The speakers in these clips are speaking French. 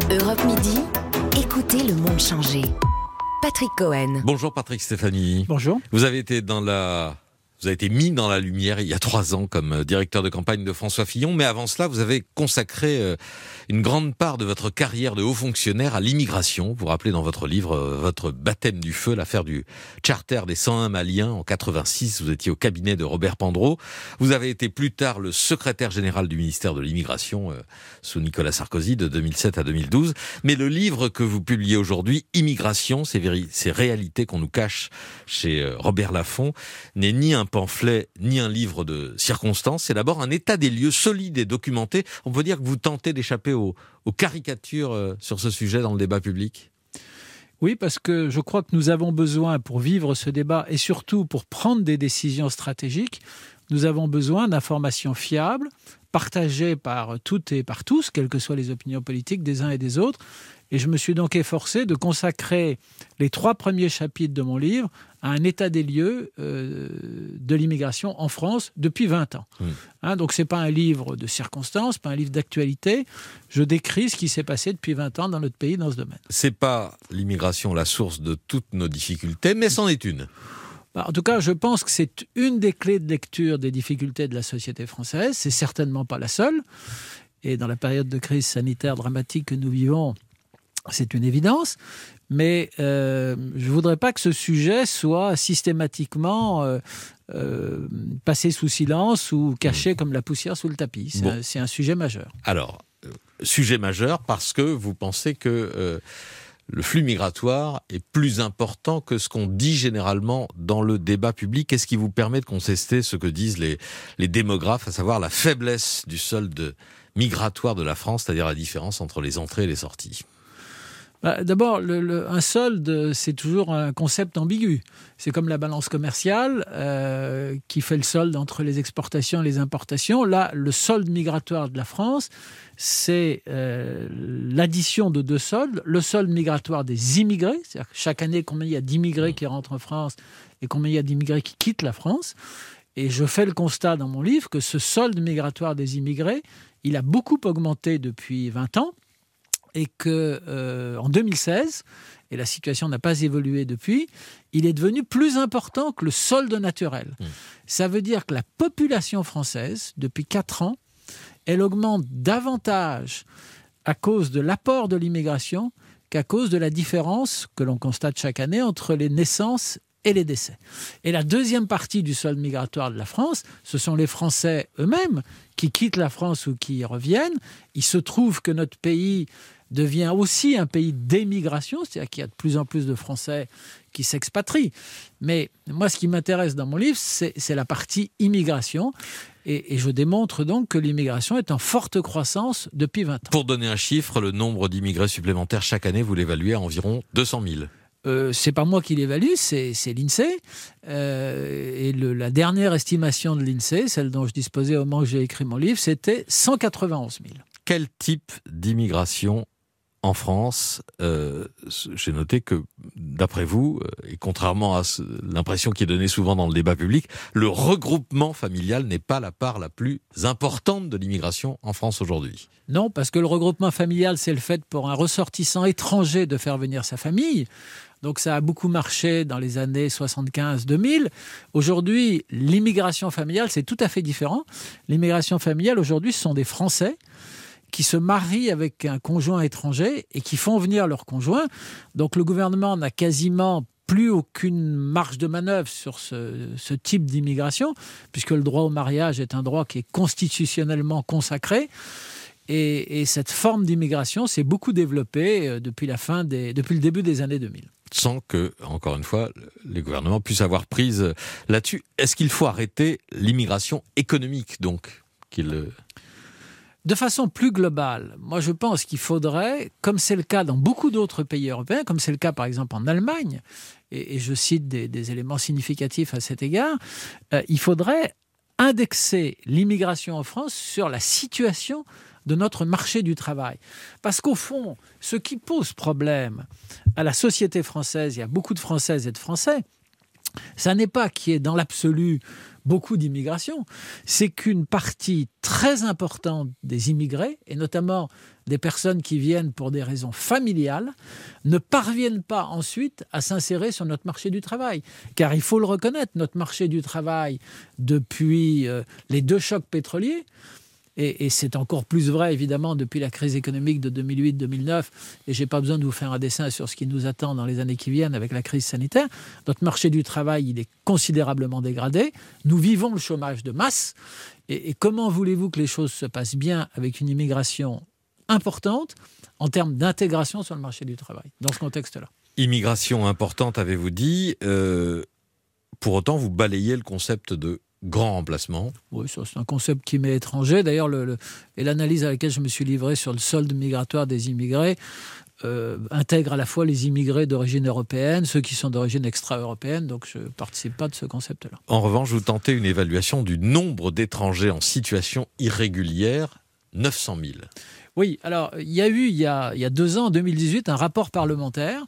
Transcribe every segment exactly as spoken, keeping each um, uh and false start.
Europe Midi, écoutez le monde changer. Patrick Cohen. Bonjour Patrick Stéphanie. Bonjour. Vous avez été dans la... Vous avez été mis dans la lumière il y a trois ans comme directeur de campagne de François Fillon, mais avant cela, vous avez consacré une grande part de votre carrière de haut fonctionnaire à l'immigration. Vous rappelez dans votre livre votre baptême du feu, l'affaire du charter des cent un Maliens en quatre-vingt-six. Vous étiez au cabinet de Robert Pandreau. Vous avez été plus tard le secrétaire général du ministère de l'immigration sous Nicolas Sarkozy de deux mille sept à deux mille douze. Mais le livre que vous publiez aujourd'hui, Immigration, ces, véri- ces réalités qu'on nous cache chez Robert Laffont, n'est ni un pamphlet ni un livre de circonstances, c'est d'abord un état des lieux solide et documenté. On peut dire que vous tentez d'échapper aux, aux caricatures sur ce sujet dans le débat public. Oui, parce que je crois que nous avons besoin, pour vivre ce débat et surtout pour prendre des décisions stratégiques, nous avons besoin d'informations fiables, partagées par toutes et par tous, quelles que soient les opinions politiques des uns et des autres. Et je me suis donc efforcé de consacrer les trois premiers chapitres de mon livre à un état des lieux euh, de l'immigration en France depuis vingt ans. Mmh. Hein, donc ce n'est pas un livre de circonstances, pas un livre d'actualité. Je décris ce qui s'est passé depuis vingt ans dans notre pays dans ce domaine. Ce n'est pas l'immigration la source de toutes nos difficultés, mais c'en est une. En tout cas, je pense que c'est une des clés de lecture des difficultés de la société française. C'est certainement pas la seule. Et dans la période de crise sanitaire dramatique que nous vivons, c'est une évidence, mais euh, je ne voudrais pas que ce sujet soit systématiquement euh, euh, passé sous silence ou caché comme la poussière sous le tapis. C'est, bon. un, c'est un sujet majeur. Alors, euh, sujet majeur parce que vous pensez que euh, le flux migratoire est plus important que ce qu'on dit généralement dans le débat public. Qu'est-ce qui vous permet de contester ce que disent les, les démographes, à savoir la faiblesse du solde migratoire de la France, c'est-à-dire la différence entre les entrées et les sorties ? Bah, d'abord, le, le, un solde, c'est toujours un concept ambigu. C'est comme la balance commerciale euh, qui fait le solde entre les exportations et les importations. Là, le solde migratoire de la France, c'est euh, l'addition de deux soldes. Le solde migratoire des immigrés, c'est-à-dire que chaque année, combien il y a d'immigrés qui rentrent en France et combien il y a d'immigrés qui quittent la France. Et je fais le constat dans mon livre que ce solde migratoire des immigrés, il a beaucoup augmenté depuis vingt ans. Et qu'en euh, deux mille seize, et la situation n'a pas évolué depuis, il est devenu plus important que le solde naturel. Mmh. Ça veut dire que la population française, depuis quatre ans, elle augmente davantage à cause de l'apport de l'immigration qu'à cause de la différence que l'on constate chaque année entre les naissances et les décès. Et la deuxième partie du solde migratoire de la France, ce sont les Français eux-mêmes qui quittent la France ou qui y reviennent. Il se trouve que notre pays devient aussi un pays d'émigration, c'est-à-dire qu'il y a de plus en plus de Français qui s'expatrient. Mais moi, ce qui m'intéresse dans mon livre, c'est, c'est la partie immigration. Et, et je démontre donc que l'immigration est en forte croissance depuis vingt ans. Pour donner un chiffre, le nombre d'immigrés supplémentaires chaque année, vous l'évaluez à environ deux cent mille. Euh, c'est pas moi qui l'évalue, c'est, c'est l'INSEE. Euh, et le, la dernière estimation de l'INSEE, celle dont je disposais au moment où j'ai écrit mon livre, c'était cent quatre-vingt-onze mille. Quel type d'immigration en France, euh, j'ai noté que, d'après vous, et contrairement à ce, l'impression qui est donnée souvent dans le débat public, le regroupement familial n'est pas la part la plus importante de l'immigration en France aujourd'hui. Non, parce que le regroupement familial, c'est le fait pour un ressortissant étranger de faire venir sa famille. Donc ça a beaucoup marché dans les années soixante-quinze deux mille. Aujourd'hui, l'immigration familiale, c'est tout à fait différent. L'immigration familiale, aujourd'hui, ce sont des Français qui se marient avec un conjoint étranger et qui font venir leur conjoint. Donc le gouvernement n'a quasiment plus aucune marge de manœuvre sur ce, ce type d'immigration, puisque le droit au mariage est un droit qui est constitutionnellement consacré. Et, et cette forme d'immigration s'est beaucoup développée depuis, la fin des, depuis le début des années deux mille. Sans que, encore une fois, les gouvernements puissent avoir prise là-dessus. Est-ce qu'il faut arrêter l'immigration économique, donc qu'il... De façon plus globale, moi je pense qu'il faudrait, comme c'est le cas dans beaucoup d'autres pays européens, comme c'est le cas par exemple en Allemagne, et, et je cite des, des éléments significatifs à cet égard, euh, il faudrait indexer l'immigration en France sur la situation de notre marché du travail. Parce qu'au fond, ce qui pose problème à la société française, il y a beaucoup de Françaises et de Français, ça n'est pas qu'il y ait dans l'absolu beaucoup d'immigration, c'est qu'une partie très importante des immigrés, et notamment des personnes qui viennent pour des raisons familiales, ne parviennent pas ensuite à s'insérer sur notre marché du travail. Car il faut le reconnaître, notre marché du travail, depuis euh, les deux chocs pétroliers, et, et c'est encore plus vrai évidemment depuis la crise économique de deux mille huit deux mille neuf, et je n'ai pas besoin de vous faire un dessin sur ce qui nous attend dans les années qui viennent avec la crise sanitaire, notre marché du travail il est considérablement dégradé, nous vivons le chômage de masse, et, et comment voulez-vous que les choses se passent bien avec une immigration importante en termes d'intégration sur le marché du travail, dans ce contexte-là? Immigration importante, avez-vous dit. Euh, pour autant, vous balayez le concept de grand remplacement. Oui, ça, c'est un concept qui m'est étranger. D'ailleurs, le, le, et l'analyse à laquelle je me suis livré sur le solde migratoire des immigrés euh, intègre à la fois les immigrés d'origine européenne, ceux qui sont d'origine extra-européenne, donc je ne participe pas de ce concept-là. En revanche, vous tentez une évaluation du nombre d'étrangers en situation irrégulière, neuf cent mille. Oui, alors il y a eu, il y a, il y a deux ans, en deux mille dix-huit, un rapport parlementaire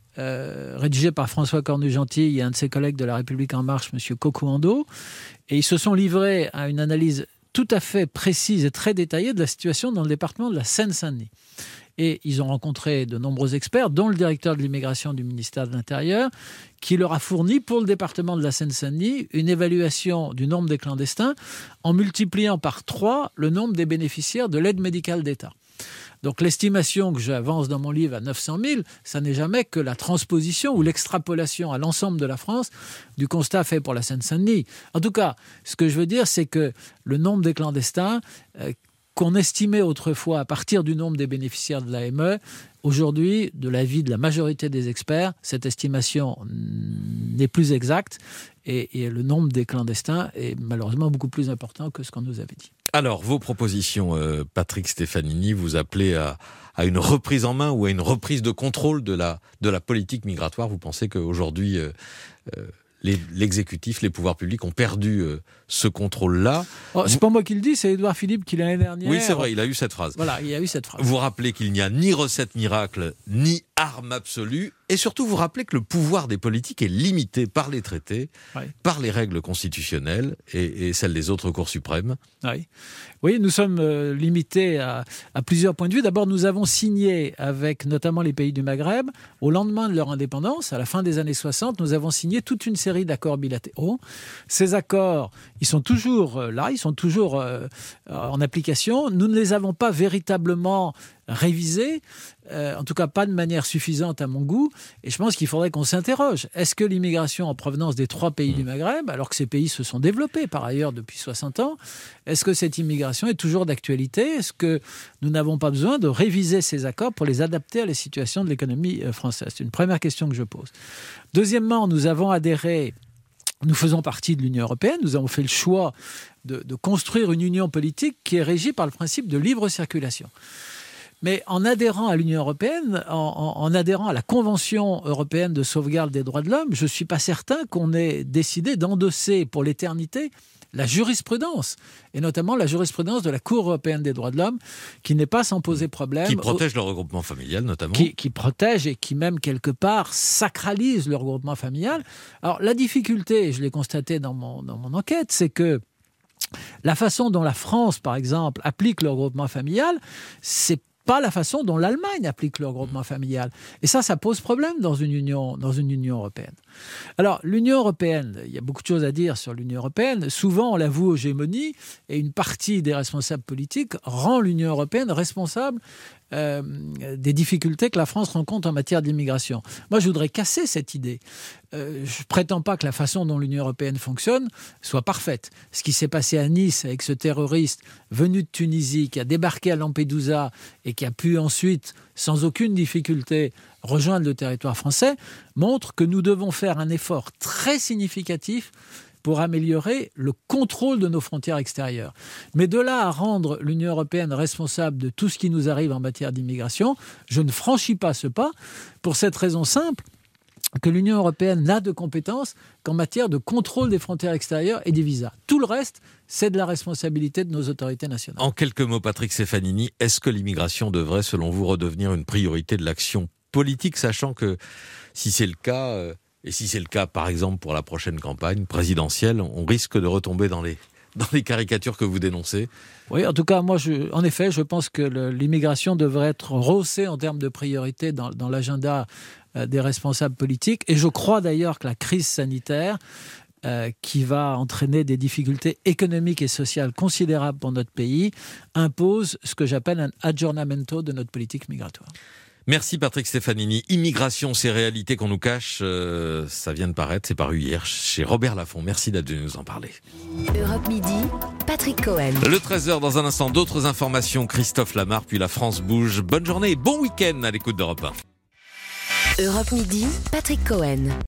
euh, rédigé par François Cornu-Gentille et un de ses collègues de La République En Marche, M. Kokou-Ando, et ils se sont livrés à une analyse tout à fait précise et très détaillée de la situation dans le département de la Seine-Saint-Denis. Et ils ont rencontré de nombreux experts, dont le directeur de l'immigration du ministère de l'Intérieur, qui leur a fourni pour le département de la Seine-Saint-Denis une évaluation du nombre des clandestins en multipliant par trois le nombre des bénéficiaires de l'aide médicale d'État. Donc l'estimation que j'avance dans mon livre à neuf cent mille, ça n'est jamais que la transposition ou l'extrapolation à l'ensemble de la France du constat fait pour la Seine-Saint-Denis. En tout cas, ce que je veux dire, c'est que le nombre des clandestins euh, qu'on estimait autrefois à partir du nombre des bénéficiaires de l'A M E, aujourd'hui, de l'avis de la majorité des experts, cette estimation n'est plus exacte et, et le nombre des clandestins est malheureusement beaucoup plus important que ce qu'on nous avait dit. Alors, vos propositions, euh, Patrick Stefanini, vous appelez à, à une reprise en main ou à une reprise de contrôle de la, de la politique migratoire. Vous pensez qu'aujourd'hui, euh, euh, les, l'exécutif, les pouvoirs publics ont perdu euh, ce contrôle-là. Oh, c'est pas moi qui le dis, c'est Édouard Philippe qui l'année dernière. Oui, c'est vrai, il a eu cette phrase. Voilà, il a eu cette phrase. Vous rappelez qu'il n'y a ni recette miracle, ni arme absolue, et surtout vous rappelez que le pouvoir des politiques est limité par les traités, oui. par les règles constitutionnelles et, et celles des autres cours suprêmes. Oui, oui nous sommes euh, limités à, à plusieurs points de vue. D'abord, nous avons signé avec notamment les pays du Maghreb, au lendemain de leur indépendance, à la fin des années soixante, nous avons signé toute une série d'accords bilatéraux. Ces accords, ils sont toujours là, ils sont toujours euh, en application. Nous ne les avons pas véritablement révisés, euh, en tout cas pas de manière suffisante à mon goût, et je pense qu'il faudrait qu'on s'interroge. Est-ce que l'immigration en provenance des trois pays du Maghreb, alors que ces pays se sont développés par ailleurs depuis soixante ans, est-ce que cette immigration est toujours d'actualité? Est-ce que nous n'avons pas besoin de réviser ces accords pour les adapter à la situation de l'économie française? C'est une première question que je pose. Deuxièmement, nous avons adhéré, nous faisons partie de l'Union européenne, nous avons fait le choix de, de construire une union politique qui est régie par le principe de libre circulation. Mais en adhérant à l'Union européenne, en, en, en adhérant à la Convention européenne de sauvegarde des droits de l'homme, je ne suis pas certain qu'on ait décidé d'endosser pour l'éternité la jurisprudence, et notamment la jurisprudence de la Cour européenne des droits de l'homme, qui n'est pas sans poser problème. Qui protège le regroupement familial, notamment. Qui, qui protège et qui, même quelque part, sacralise le regroupement familial. Alors, la difficulté, je l'ai constaté dans mon, dans mon enquête, c'est que la façon dont la France, par exemple, applique le regroupement familial, c'est pas la façon dont l'Allemagne applique le regroupement familial. Et ça, ça pose problème dans une union, dans une union européenne. Alors, l'Union européenne, il y a beaucoup de choses à dire sur l'Union européenne. Souvent, on la voue aux gémonies, et une partie des responsables politiques rend l'Union européenne responsable euh, des difficultés que la France rencontre en matière d'immigration. Moi, je voudrais casser cette idée. Euh, je ne prétends pas que la façon dont l'Union européenne fonctionne soit parfaite. Ce qui s'est passé à Nice avec ce terroriste venu de Tunisie, qui a débarqué à Lampedusa et qui a pu ensuite, sans aucune difficulté, rejoindre le territoire français, montre que nous devons faire un effort très significatif pour améliorer le contrôle de nos frontières extérieures. Mais de là à rendre l'Union européenne responsable de tout ce qui nous arrive en matière d'immigration, je ne franchis pas ce pas, pour cette raison simple que l'Union européenne n'a de compétences qu'en matière de contrôle des frontières extérieures et des visas. Tout le reste, c'est de la responsabilité de nos autorités nationales. En quelques mots, Patrick Stefanini, est-ce que l'immigration devrait, selon vous, redevenir une priorité de l'action politique, sachant que, si c'est le cas, euh, Et si c'est le cas, par exemple, pour la prochaine campagne présidentielle, on risque de retomber dans les, dans les caricatures que vous dénoncez? Oui, en tout cas, moi, je, en effet, je pense que le, l'immigration devrait être rehaussée en termes de priorité dans, dans l'agenda euh, des responsables politiques. Et je crois d'ailleurs que la crise sanitaire, euh, qui va entraîner des difficultés économiques et sociales considérables pour notre pays, impose ce que j'appelle un aggiornamento de notre politique migratoire. Merci Patrick Stefanini. Immigration, ces réalités qu'on nous cache, euh, ça vient de paraître, c'est paru hier chez Robert Laffont. Merci d'être venu nous en parler. Europe Midi, Patrick Cohen. Le treize heures, dans un instant, d'autres informations. Christophe Lamar, puis la France bouge. Bonne journée et bon week-end à l'écoute d'Europe un. Europe Midi, Patrick Cohen.